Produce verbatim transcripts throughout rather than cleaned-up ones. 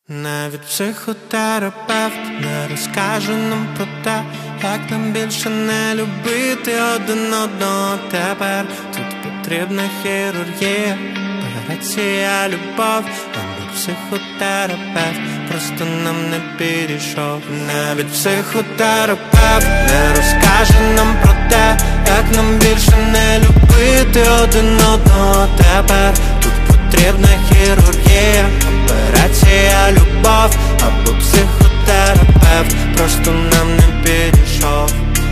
Навіть психотерапевт не розкаже нам про те, як нам більше не любити один одного тепер. Тут потрібна хірургія, операція, любов, або психотерапевт просто нам не підійшов. Навіть психотерапевт не розкаже нам про те, як нам більше не любити один одного тепер. Тут потрібна хірургія, операція, любов, або психотерапевт просто нам не підійшов.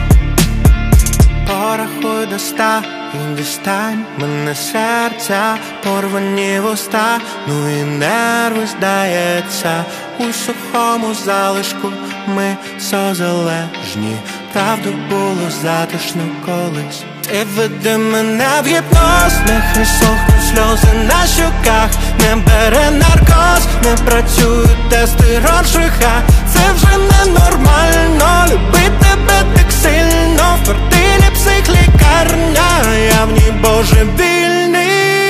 Порахуй до ста і дістань мене серця, порвані вуста, ну і нерви, здається. У сухому залишку ми созалежні, правду було затишно колись. Ти веди мене в гіпноз, нехай сохнуть сльози на щоках. Не бере наркоз, не працюють тести Роршаха. Це вже ненормально, любить тебе так сильно. В квартирі психлікарня, я в ній божевільний.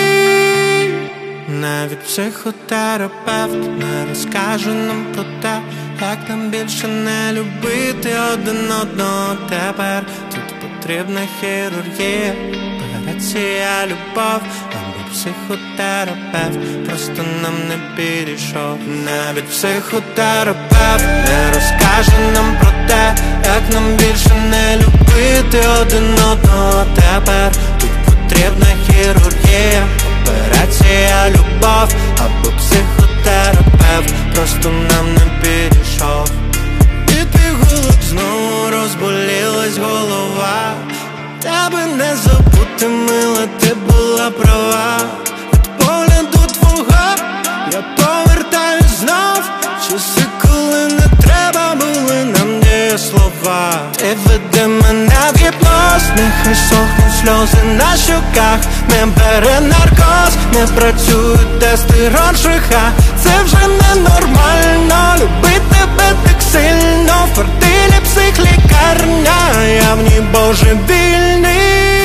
Навіть психотерапевт не розкаже нам про те, як нам більше не любити один одного тепер. Тут потрібна хірургія, операція, любов, або психотерапевт просто нам не підійшов. Навіть психотерапевт не розкаже нам про те, як нам більше не любити один одного тепер. Тут потрібна хірургія, операція, любов, або психотерапевт просто нам не підійшов. Від пігулок знову розболілась голова. Тебе не забути, мила, ти була права. Від погляду твого я повертаюсь знов. Часи, коли не треба були нам ні слова. Ти веди мене в гіпноз, нехай сохнуть сльози на щоках. Не бере наркоз, не працюють тести Роршаха. Це вже ненормально, любить тебе так сильно. В квартирі психлікарня, я в ній божевільний.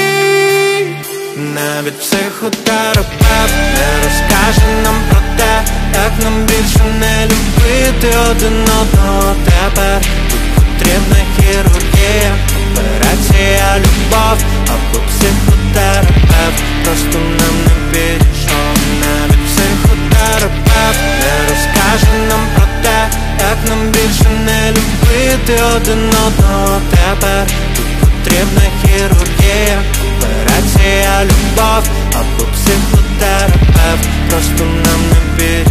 Навіть психотерапевт не розкаже нам про те, як нам більше не любити один одного тепер. Тут потрібна хірургія, операція, любов, або психотерапевт просто нам не підійшов. Навіть психотерапевт не розкаже нам про те, як нам більше не любити один одного тепер. Тут потрібна хірургія, операція, любов, або психотерапевт просто нам не підійшов.